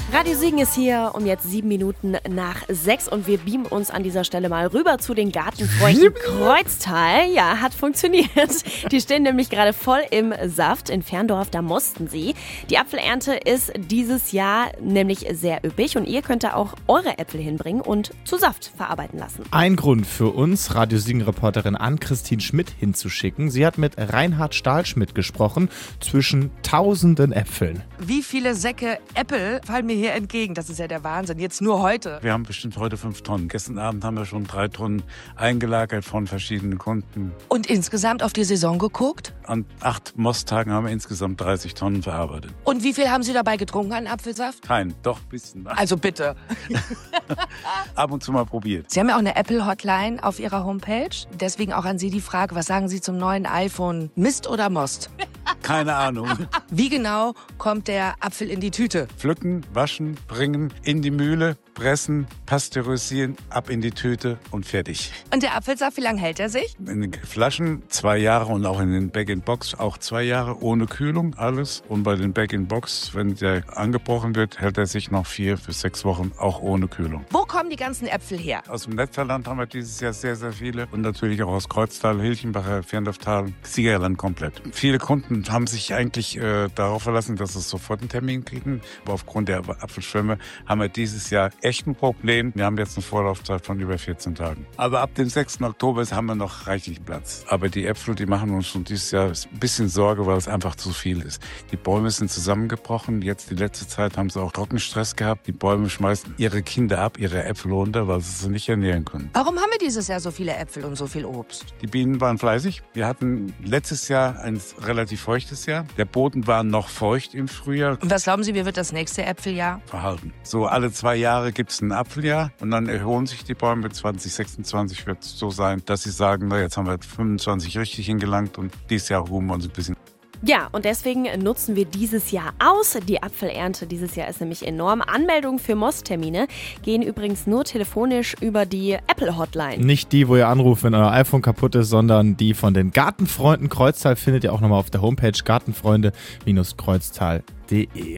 Radio Siegen ist hier um jetzt 7 Minuten nach 6 und wir beamen uns an dieser Stelle mal rüber zu den Gartenfreunden Kreuztal. Ja, hat funktioniert. Die stehen nämlich gerade voll im Saft in Ferndorf, da mosten sie. Die Apfelernte ist dieses Jahr nämlich sehr üppig und ihr könnt da auch eure Äpfel hinbringen und zu Saft verarbeiten lassen. Ein Grund für uns, Radio Siegen-Reporterin Ann-Christine Schmidt hinzuschicken. Sie hat mit Reinhard Stahlschmidt gesprochen, zwischen tausenden Äpfeln. Wie viele Säcke Äpfel fallen mir hier entgegen? Das ist ja der Wahnsinn. Jetzt nur heute. Wir haben bestimmt heute 5 Tonnen. Gestern Abend haben wir schon 3 Tonnen eingelagert von verschiedenen Kunden. Und insgesamt auf die Saison geguckt? An 8 Mosttagen haben wir insgesamt 30 Tonnen verarbeitet. Und wie viel haben Sie dabei getrunken an Apfelsaft? Kein, doch ein bisschen. Also bitte. Ab und zu mal probiert. Sie haben ja auch eine Apple-Hotline auf Ihrer Homepage. Deswegen auch an Sie die Frage, was sagen Sie zum neuen iPhone? Mist oder Most? Keine Ahnung. Wie genau kommt der Apfel in die Tüte? Pflücken, waschen, bringen, in die Mühle, pressen, pasteurisieren, ab in die Tüte und fertig. Und der Apfelsaft, wie lange hält er sich? In den Flaschen 2 Jahre und auch in den Bag-in-Box auch 2 Jahre ohne Kühlung, alles. Und bei den Bag-in-Box, wenn der angebrochen wird, hält er sich noch 4 bis 6 Wochen auch ohne Kühlung. Wo kommen die ganzen Äpfel her? Aus dem Netzerland haben wir dieses Jahr sehr, sehr viele. Und natürlich auch aus Kreuztal, Hilchenbacher, Ferndorftal, Siegerland komplett. Viele Kunden haben sich eigentlich darauf verlassen, dass sie sofort einen Termin kriegen. Aber aufgrund der Apfelschwämme haben wir dieses Jahr echt ein Problem. Wir haben jetzt eine Vorlaufzeit von über 14 Tagen. Aber ab dem 6. Oktober haben wir noch reichlich Platz. Aber die Äpfel, die machen uns schon dieses Jahr ein bisschen Sorge, weil es einfach zu viel ist. Die Bäume sind zusammengebrochen. Jetzt die letzte Zeit haben sie auch Trockenstress gehabt. Die Bäume schmeißen ihre Kinder ab, ihre Äpfel runter, weil sie nicht ernähren können. Warum haben wir dieses Jahr so viele Äpfel und so viel Obst? Die Bienen waren fleißig. Wir hatten letztes Jahr ein relativ feuchtes Jahr. Der Boden war noch feucht im Frühjahr. Und was glauben Sie, wie wird das nächste Äpfeljahr? Verhalten. So alle 2 Jahre gibt es ein Apfeljahr und dann erholen sich die Bäume. 2026 wird es so sein, dass sie sagen, na, jetzt haben wir 25 richtig hingelangt und dieses Jahr ruhen wir uns ein bisschen. Ja, und deswegen nutzen wir dieses Jahr aus. Die Apfelernte dieses Jahr ist nämlich enorm. Anmeldungen für Mosttermine gehen übrigens nur telefonisch über die Apple-Hotline. Nicht die, wo ihr anruft, wenn euer iPhone kaputt ist, sondern die von den Gartenfreunden Kreuztal findet ihr auch nochmal auf der Homepage gartenfreunde-kreuztal.de.